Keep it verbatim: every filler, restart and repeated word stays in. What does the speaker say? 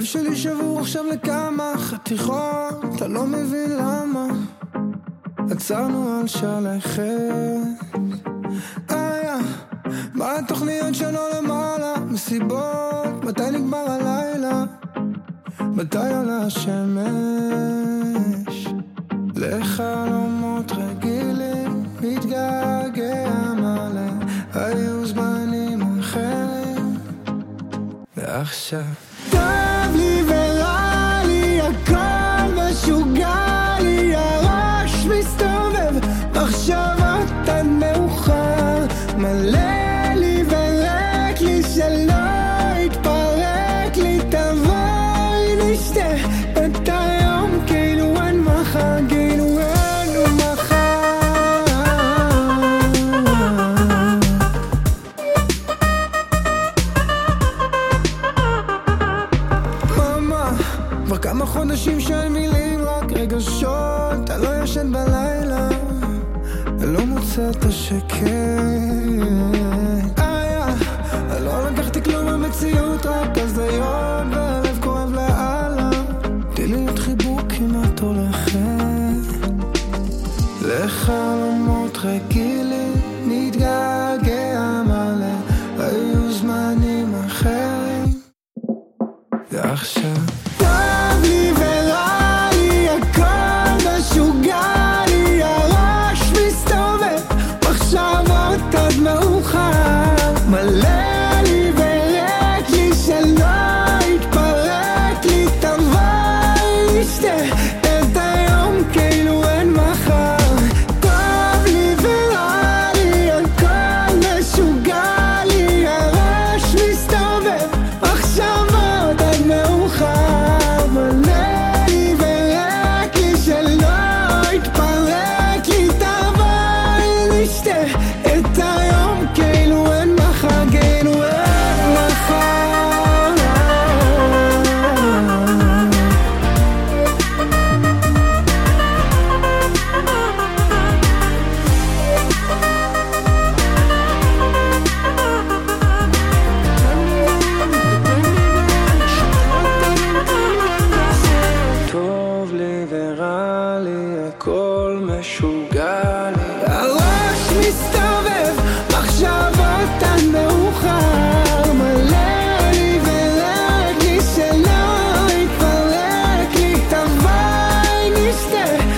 הלב שלי שבור עכשיו לכמה חתיכות, אתה לא מבין למה עצרנו על שלכת. איה, מה התוכניות שלו למעלה? מסיבות, מתי נגמר הלילה? מתי עולה השמש? לחלומות רגילים מתגעגע מלא, היו זמנים אחרים ועכשיו טוב לי ורע לי, הכל משוגע לי, הראש מסתובב, מחשבות עד מאוחר, מלא לי וריק לי שלא יתפרק לי, תבואי נשתה את היום כאילו אין מחר, כאילו אין מחר. מאמה, כבר כמה חודשים שאין מילים, רק רגשות, אתה לא ישן בלילה, לא מוצא את השקט. איה, לא לקחתי כלום במציאות, רק הזיות והלב כואב לאללה, תני לי את חיבוק כמעט הולכת. לחלומות רגילים מתגעגע מלא, היו זמנים אחרים ועכשיו טוב לי ורע לי, הכל משוגע לי, הראש מסתובב, מחשבות עד מאוחר, מלא לי וריק לי שלא יתפרק לי, תבואי נשתה את היום כאילו אין מחר. טוב לי ורע לי, הכל משוגע לי, הראש מסתובב, מחשבות עד מאוחר, מלא לי וריק לי שלא יתפרק לי, תבואי נשתה את היום כאילו אין מחר, כאילו אין מחר. טוב לי ורע לי, הכל משוגע לי, הראש מסתובב, מחשבות עד מאוחר, מלא לי וריק לי שלא יתפרק לי, תבואי נשתה